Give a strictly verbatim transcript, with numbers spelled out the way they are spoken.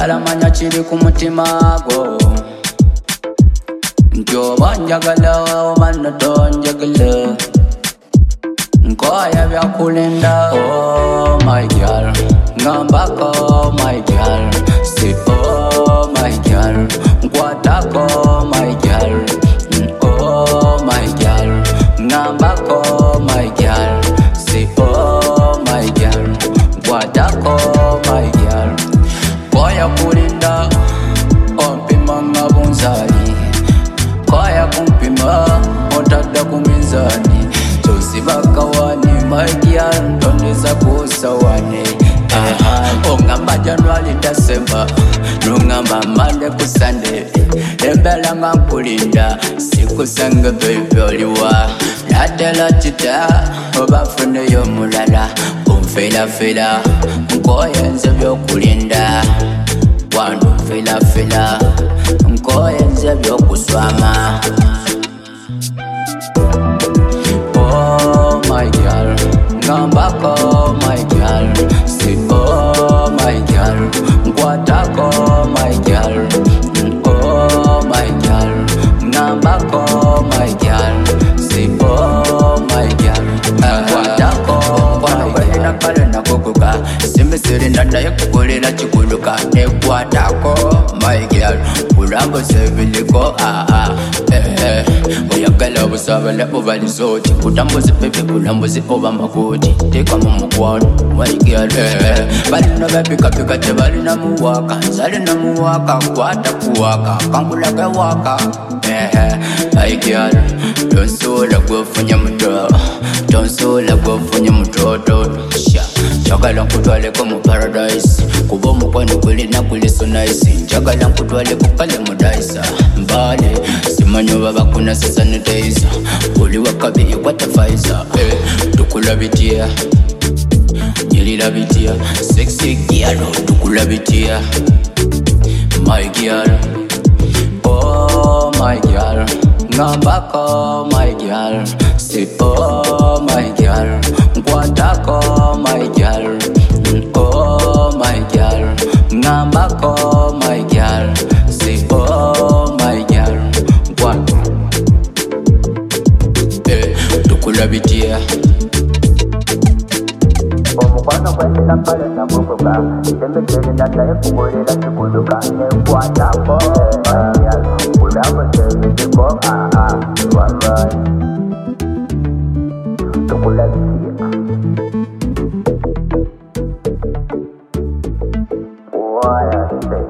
njagala manya kiri ku mutima gwo nti oba njagala oba notonjagala nkoya byakulinda. Oh my girl, ngambako my girl, say oh my girl, nkwatako my girl, oh my girl, ngambako my girl, say oh my girl, nkwatako my girl. Koya kulinda ompima ngabunzali, koya kumpima otadda ku minzani, tosibakawani my girl, ndoneza kusawane. Ongamba January December, nungamba Monday ku Sunday, embela nga nkulinda sikusanga baby oliwa natela chita obafuneyo mulala umfelafela nkoyenze byokulinda wandu mfelafela nkoyenze byokuswama. Oh my girl, ngambako my girl, say oh my girl, nkwatako my girl, oh my girl, ngambako my girl, say oh my girl, nkwatako my girl. Nakale nakukuka simisiri ndadaye kukulira chikuluka nekwatako my girl, kulambo sebiliko ah ah eh eh oyagala obusabale obalisoti kutambuzi pepe kulambuzi oba makoti teka mu mukwano my girl eh balina bapikapika tebalina muwaka nzalina muwaka kwata kuwaka kankulage waka eh my girl tonsola gwofunya muto tonsola gwofunya mutoto sha njagala nkutwaleko mu paradise kuba omukwano kulina kuli so nice njagala nkutwaleko kale mudaisa mbale simanyi oba bakuna sanitizer oli wakabiri kwata Pfizer eh tukula bitia nyirira bitia sexy girl tukula bitia my girl. Oh my girl, ngambako my girl, say oh my girl, nkwatako my girl, oh my girl, ngambako my girl, say oh my girl, nkwat eh tukula bitia omukwano kwendina kale nakukuka itembekere nataye kukolera kikuluka nekwatako my girl kulambo sebitiko ah ah alright tukula bitia what I say.